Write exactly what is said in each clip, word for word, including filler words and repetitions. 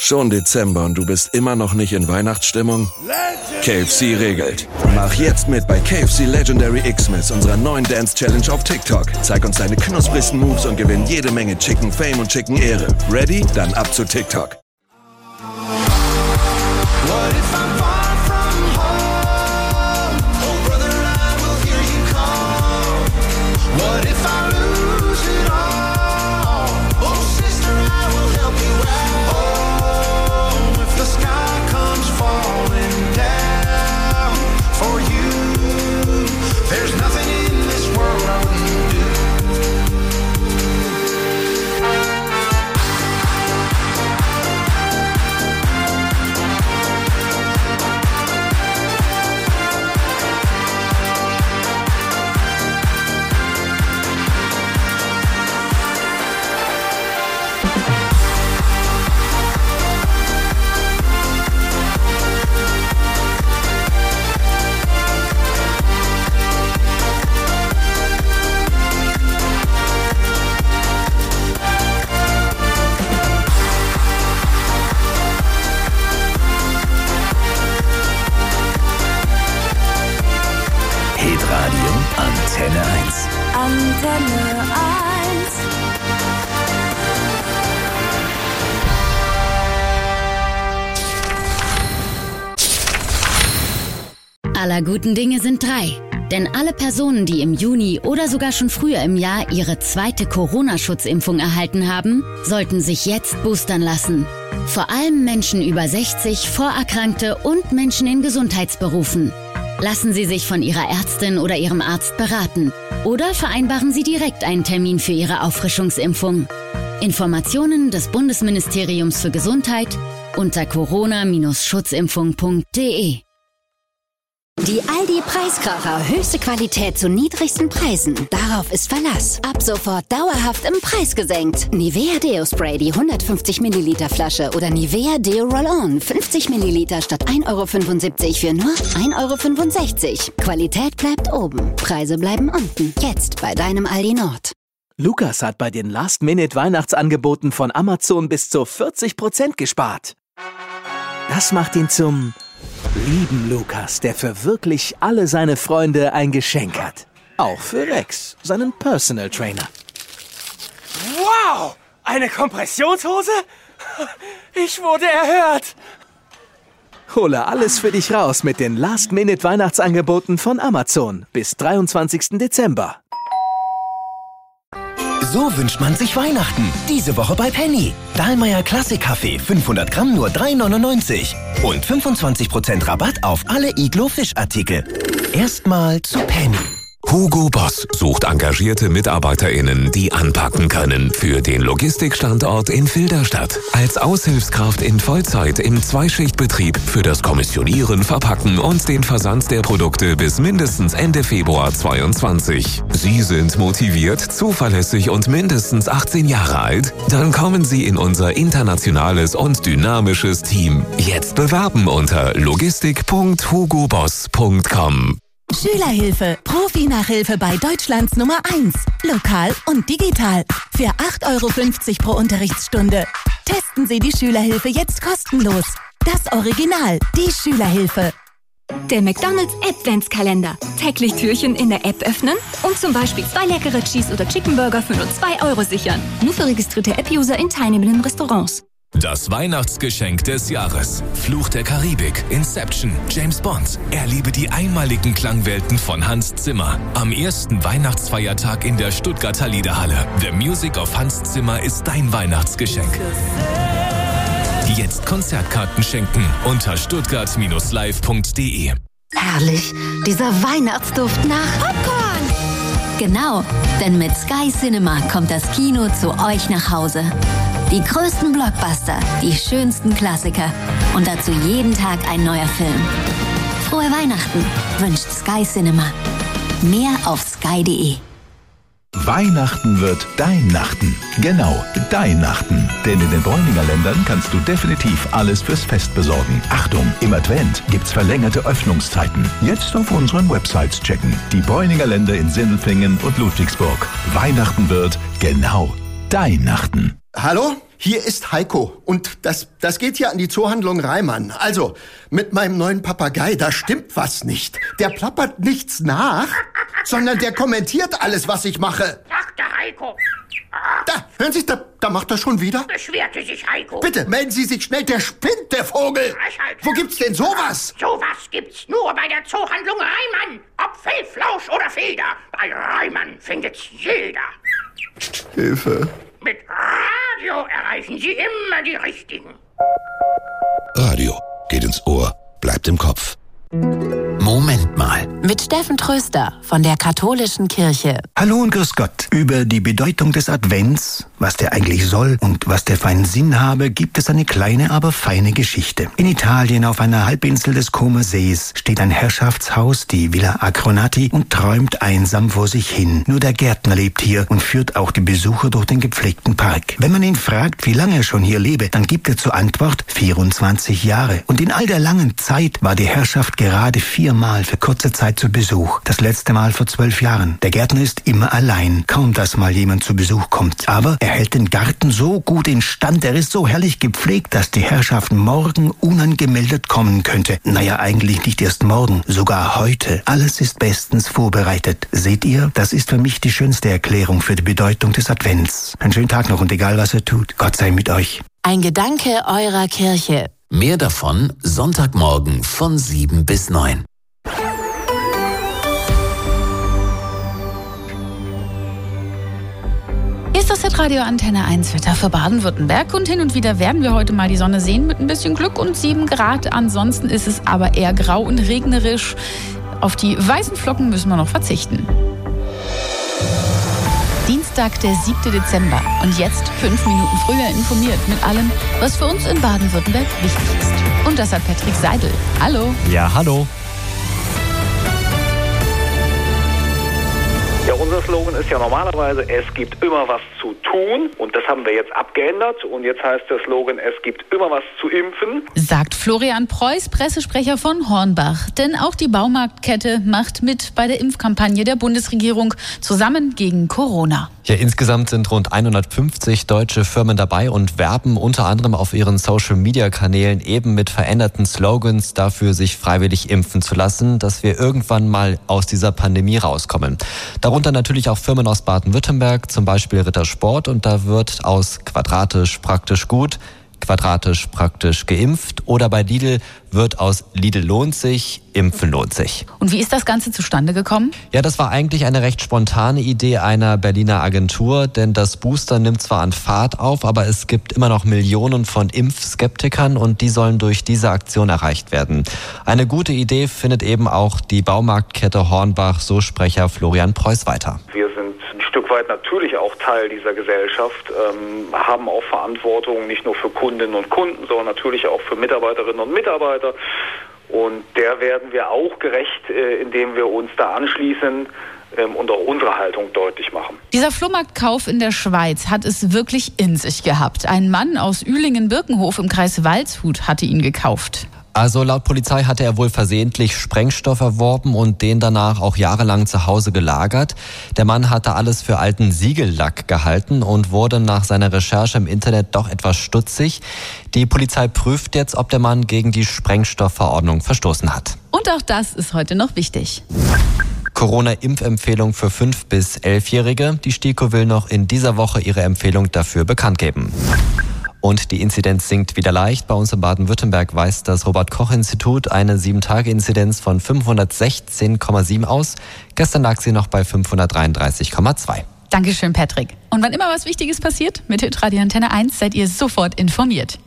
Schon Dezember und du bist immer noch nicht in Weihnachtsstimmung? K F C regelt. Mach jetzt mit bei K F C Legendary Xmas, unserer neuen Dance Challenge auf TikTok. Zeig uns deine knusprigsten Moves und gewinn jede Menge Chicken Fame und Chicken Ehre. Ready? Dann ab zu TikTok. Hitradio Antenne eins. Antenne eins. Aller guten Dinge sind drei. Denn alle Personen, die im Juni oder sogar schon früher im Jahr ihre zweite Corona-Schutzimpfung erhalten haben, sollten sich jetzt boostern lassen. Vor allem Menschen über sechzig, Vorerkrankte und Menschen in Gesundheitsberufen. Lassen Sie sich von Ihrer Ärztin oder Ihrem Arzt beraten oder vereinbaren Sie direkt einen Termin für Ihre Auffrischungsimpfung. Informationen des Bundesministeriums für Gesundheit unter corona schutzimpfung punkt de. Die Aldi-Preiskracher. Höchste Qualität zu niedrigsten Preisen. Darauf ist Verlass. Ab sofort dauerhaft im Preis gesenkt. Nivea Deo Spray, die hundertfünfzig Milliliter Flasche oder Nivea Deo Roll-On, fünfzig Milliliter statt ein Euro fünfundsiebzig für nur ein Euro fünfundsechzig. Qualität bleibt oben, Preise bleiben unten. Jetzt bei deinem Aldi Nord. Lukas hat bei den Last-Minute-Weihnachtsangeboten von Amazon bis zu vierzig Prozent gespart. Das macht ihn zum lieben Lukas, der für wirklich alle seine Freunde ein Geschenk hat. Auch für Rex, seinen Personal Trainer. Wow! Eine Kompressionshose? Ich wurde erhört! Hole alles für dich raus mit den Last-Minute-Weihnachtsangeboten von Amazon bis dreiundzwanzigsten Dezember. So wünscht man sich Weihnachten. Diese Woche bei Penny. Dahlmeier Klassik-Kaffee, fünfhundert Gramm nur drei neunundneunzig. Und fünfundzwanzig Prozent Rabatt auf alle Iglo-Fischartikel. Erstmal zu Penny. Hugo Boss sucht engagierte MitarbeiterInnen, die anpacken können für den Logistikstandort in Filderstadt. Als Aushilfskraft in Vollzeit im Zweischichtbetrieb für das Kommissionieren, Verpacken und den Versand der Produkte bis mindestens Ende Februar zweiundzwanzig. Sie sind motiviert, zuverlässig und mindestens achtzehn Jahre alt? Dann kommen Sie in unser internationales und dynamisches Team. Jetzt bewerben unter logistik punkt hugo boss punkt com. Schülerhilfe. Profi-Nachhilfe bei Deutschlands Nummer eins. Lokal und digital. Für acht Euro fünfzig pro Unterrichtsstunde. Testen Sie die Schülerhilfe jetzt kostenlos. Das Original, die Schülerhilfe. Der McDonald's Adventskalender. Täglich Türchen in der App öffnen und zum Beispiel zwei leckere Cheese- oder Chickenburger für nur zwei Euro sichern. Nur für registrierte App-User in teilnehmenden Restaurants. Das Weihnachtsgeschenk des Jahres. Fluch der Karibik, Inception, James Bond. Erlebe die einmaligen Klangwelten von Hans Zimmer. Am ersten Weihnachtsfeiertag in der Stuttgarter Liederhalle. The Music of Hans Zimmer ist dein Weihnachtsgeschenk. Jetzt Konzertkarten schenken unter stuttgart live punkt de. Herrlich, dieser Weihnachtsduft nach Popcorn. Genau, denn mit Sky Cinema kommt das Kino zu euch nach Hause. Die größten Blockbuster, die schönsten Klassiker und dazu jeden Tag ein neuer Film. Frohe Weihnachten wünscht Sky Cinema. Mehr auf sky punkt de. Weihnachten wird dein Nachten. Genau, dein Nachten. Denn in den Bräuninger Ländern kannst du definitiv alles fürs Fest besorgen. Achtung, im Advent gibt's verlängerte Öffnungszeiten. Jetzt auf unseren Websites checken. Die Bräuninger Länder in Sindelfingen und Ludwigsburg. Weihnachten wird genau dein Nachten. Hallo? hier ist Heiko und das, das geht hier an die Zoohandlung Reimann. Also, mit meinem neuen Papagei, da stimmt was nicht. Der plappert nichts nach, sondern der kommentiert alles, was ich mache. Sagt der Heiko. Da, hören Sie, da, da macht er schon wieder. Beschwerte sich Heiko. Bitte, melden Sie sich schnell, der spinnt, der Vogel. Frechheit. Wo gibt's denn sowas? Sowas gibt's nur bei der Zoohandlung Reimann. Ob Fellflausch oder Feder, bei Reimann findet's jeder. Hilfe. Mit Radio erreichen Sie immer die Richtigen. Radio geht ins Ohr, bleibt im Kopf. Moment mal. Mit Steffen Tröster von der Katholischen Kirche. Hallo und grüß Gott. Über die Bedeutung des Advents, was der eigentlich soll und was der für einen Sinn habe, gibt es eine kleine, aber feine Geschichte. In Italien auf einer Halbinsel des Comer Sees steht ein Herrschaftshaus, die Villa Acronati, und träumt einsam vor sich hin. Nur der Gärtner lebt hier und führt auch die Besucher durch den gepflegten Park. Wenn man ihn fragt, wie lange er schon hier lebe, dann gibt er zur Antwort vierundzwanzig Jahre. Und in all der langen Zeit war die Herrschaft gerade viermal für kurze Zeit zu Besuch. Das letzte Mal vor zwölf Jahren. Der Gärtner ist immer allein. Kaum, dass mal jemand zu Besuch kommt. Aber er hält den Garten so gut in Stand, er ist so herrlich gepflegt, dass die Herrschaft morgen unangemeldet kommen könnte. Naja, eigentlich nicht erst morgen, sogar heute. Alles ist bestens vorbereitet. Seht ihr, das ist für mich die schönste Erklärung für die Bedeutung des Advents. Einen schönen Tag noch und egal was ihr tut, Gott sei mit euch. Ein Gedanke eurer Kirche. Mehr davon Sonntagmorgen von sieben bis neun. Hier ist das Hitradio Antenne eins Wetter für Baden-Württemberg und hin und wieder werden wir heute mal die Sonne sehen mit ein bisschen Glück und sieben Grad. Ansonsten ist es aber eher grau und regnerisch. Auf die weißen Flocken müssen wir noch verzichten. Dienstag, der siebte Dezember und jetzt fünf Minuten früher informiert mit allem, was für uns in Baden-Württemberg wichtig ist. Und das hat Patrick Seidel. Hallo. Ja, hallo. Ja, unser Slogan ist ja normalerweise, es gibt immer was zu tun, und das haben wir jetzt abgeändert, und jetzt heißt der Slogan, es gibt immer was zu impfen. Sagt Florian Preuß, Pressesprecher von Hornbach. Denn auch die Baumarktkette macht mit bei der Impfkampagne der Bundesregierung zusammen gegen Corona. Ja, insgesamt sind rund hundertfünfzig deutsche Firmen dabei und werben unter anderem auf ihren Social-Media-Kanälen eben mit veränderten Slogans dafür, sich freiwillig impfen zu lassen, dass wir irgendwann mal aus dieser Pandemie rauskommen. Darunter natürlich auch Firmen aus Baden-Württemberg, zum Beispiel Rittersport, und da wird aus quadratisch praktisch gut quadratisch praktisch geimpft, oder bei Lidl wird aus Lidl lohnt sich, Impfen lohnt sich. Und wie ist das Ganze zustande gekommen? Ja, das war eigentlich eine recht spontane Idee einer Berliner Agentur, denn das Booster nimmt zwar an Fahrt auf, aber es gibt immer noch Millionen von Impfskeptikern und die sollen durch diese Aktion erreicht werden. Eine gute Idee findet eben auch die Baumarktkette Hornbach, so Sprecher Florian Preuß weiter. Wir sind ein Stück weit natürlich auch Teil dieser Gesellschaft, ähm, haben auch Verantwortung nicht nur für Kundinnen und Kunden, sondern natürlich auch für Mitarbeiterinnen und Mitarbeiter. Und der werden wir auch gerecht, äh, indem wir uns da anschließen ähm, und auch unsere Haltung deutlich machen. Dieser Flohmarktkauf in der Schweiz hat es wirklich in sich gehabt. Ein Mann aus Ühlingen-Birkenhof im Kreis Waldshut hatte ihn gekauft. Also laut Polizei hatte er wohl versehentlich Sprengstoff erworben und den danach auch jahrelang zu Hause gelagert. Der Mann hatte alles für alten Siegellack gehalten und wurde nach seiner Recherche im Internet doch etwas stutzig. Die Polizei prüft jetzt, ob der Mann gegen die Sprengstoffverordnung verstoßen hat. Und auch das ist heute noch wichtig. Corona-Impfempfehlung für fünf- bis elfjährige. Die STIKO will noch in dieser Woche ihre Empfehlung dafür bekannt geben. Und die Inzidenz sinkt wieder leicht. Bei uns in Baden-Württemberg weist das Robert-Koch-Institut eine sieben Tage Inzidenz von fünfhundertsechzehn Komma sieben aus. Gestern lag sie noch bei fünfhundertdreiunddreißig Komma zwei. Dankeschön, Patrick. Und wann immer was Wichtiges passiert, mit Hitradio Antenne eins seid ihr sofort informiert.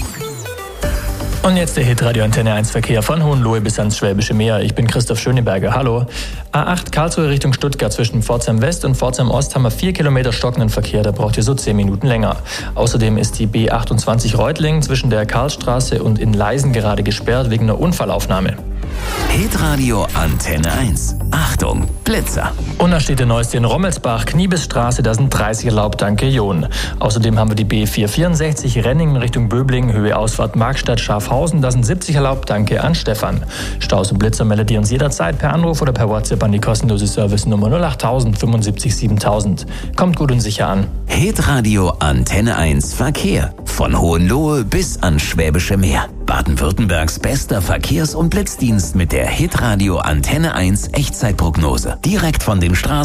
Und jetzt der Hitradio Antenne eins Verkehr von Hohenlohe bis ans Schwäbische Meer. Ich bin Christoph Schöneberger. Hallo. A acht Karlsruhe Richtung Stuttgart zwischen Pforzheim West und Pforzheim Ost haben wir vier Kilometer stockenden Verkehr. Da braucht ihr so zehn Minuten länger. Außerdem ist die B achtundzwanzig Reutlingen zwischen der Karlstraße und in Leisen gerade gesperrt wegen einer Unfallaufnahme. Hitradio Antenne eins. Achtung, Blitzer. Und da steht der neueste in Rommelsbach, Kniebisstraße, da sind dreißig erlaubt, danke Jon. Außerdem haben wir die B vierhundertvierundsechzig Renningen Richtung Böblingen, Höhe Ausfahrt Markstadt Schafhausen, da sind siebzig erlaubt, danke an Stefan. Staus und Blitzer meldet ihr uns jederzeit per Anruf oder per WhatsApp an die kostenlose Service-Nummer null acht null null null fünfundsiebzig siebentausend. Kommt gut und sicher an. Hitradio Antenne eins Verkehr. Von Hohenlohe bis ans Schwäbische Meer. Baden-Württembergs bester Verkehrs- und Blitzdienst mit der Hitradio Antenne eins Echtzeitprognose. Direkt von den Straßen